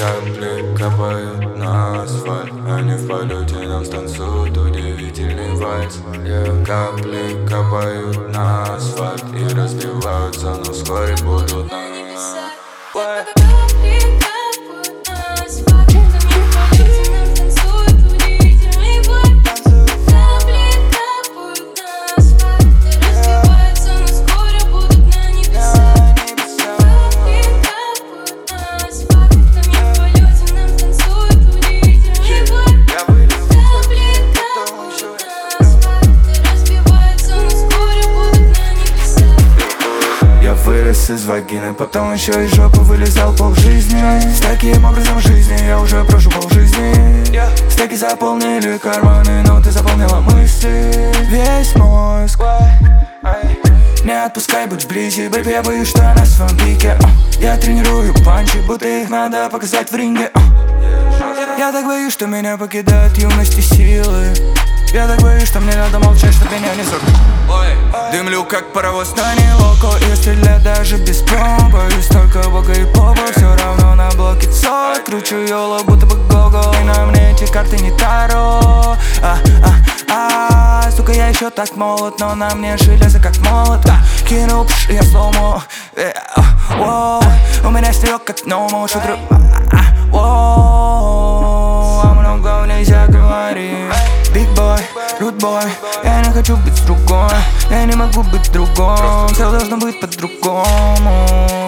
Капли капают на асфальт, они в полете нам станцуют удивительный вальс. Капли капают на асфальт и разбиваются, но вскоре будут на Вырос из вагины, потом еще из жопы вылезал полжизни. С таким образом жизни я уже прошу полжизни. Стеки заполнили карманы, но ты заполнила мысли. Весь мозг. Не отпускай, будь вблизи, бэйби, я боюсь, что я на своем пике. Я тренирую панчи, будто их надо показать в ринге. Я так боюсь, что меня покидают юность и силы. Я так боюсь, что мне надо молчать, чтоб меня не сорвать. Дымлю как паровоз на нелоко и стреляю даже без промо. Боюсь только бога и попа, все равно на блоке цой. Кручу йоло, будто бы го-го, и на мне эти карты не таро. Сука, я еще так молод, но на мне железо как молот. Кинул пш, я сломо. У меня стрелок как номо, шутру. А много нельзя говорить. Big boy, rude boy, я не хочу быть другой. Я не могу быть другом, все должно быть по-другому.